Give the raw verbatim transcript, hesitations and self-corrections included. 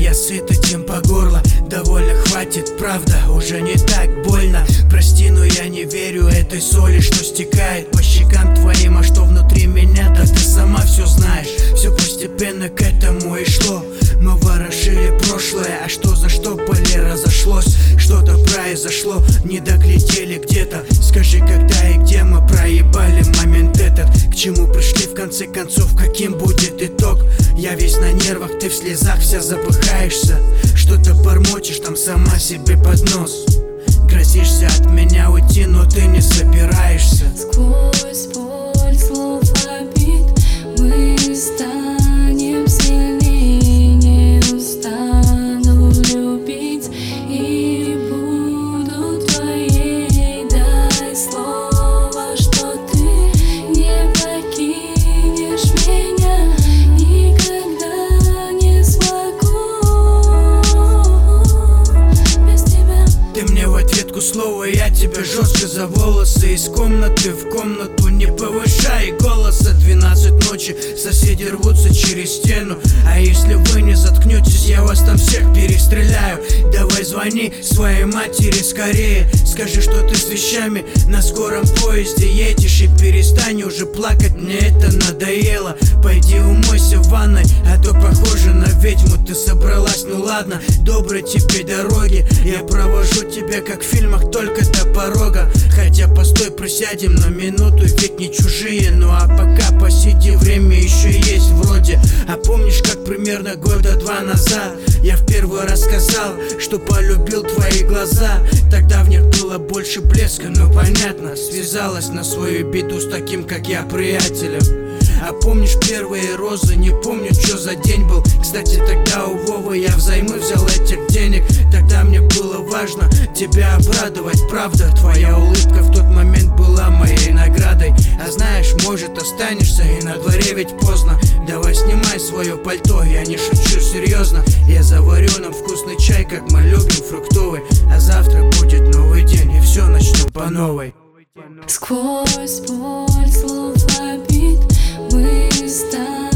я сыт этим по горло. Довольно, хватит, правда, уже не так больно. Прости, но я не верю этой соли, что стекает по щекам твоим. А что внутри меня, да ты сама все знаешь. Все постепенно к этому и шло. Мы ворошили прошлое, а что за что поле разошлось. Что-то произошло, не доглядели где-то. Скажи, когда и где мы проебали момент этот. К чему пришли в конце концов, каким будет итог? Я весь на нервах, ты в слезах вся запыхаешься. Что-то бормочешь там сама себе под нос. Грозишься от меня уйти, но ты не собираешься. Сквозь боль слов обид мы станем сильнее. Не устану любить и буду твоей. Дай слово, что ты не покинешь меня. Никогда не смогу без тебя. Ты мне в ответку слово, я тебя жестко за волосы. Из комнаты в комнату, не повышай голоса. Двенадцать ночи, соседи рвутся через стену. А если вы не заткнетесь, я вас там всех перестреляю. Давай звони своей матери скорее. Скажи, что ты с вещами на скором поезде едешь. И перестань уже плакать, мне это надоело. Пойди умойся в ванной, а то похоже на ведьму ты собралась. Ну ладно, доброй тебе дороги. Я провожу тебя как в фильмах, только до порога. Хотя постой, присядем на минуту, ведь не чужие. Ну а пока посиди, время еще есть вроде. А помнишь, как примерно года два назад я в первый раз сказал, что полюбил твои глаза. Тогда в них было больше блеска, ну понятно. Связалась на свою беду с таким, как я, приятелем. А помнишь первые розы, не помню, что за день был. Кстати, тогда у Вовы я взаймы взял этих денег. Тогда мне было важно тебя обрадовать, правда. Твоя улыбка в тот момент была моей наградой. А знаешь, может останешься, и на дворе ведь поздно. Давай снимай свое пальто, я не шучу, серьезно. Я заварю нам вкусный чай, как мы любим, фруктовый. А завтра будет новый день, и все начнем по новой. Сквозь боль слов обид мы станем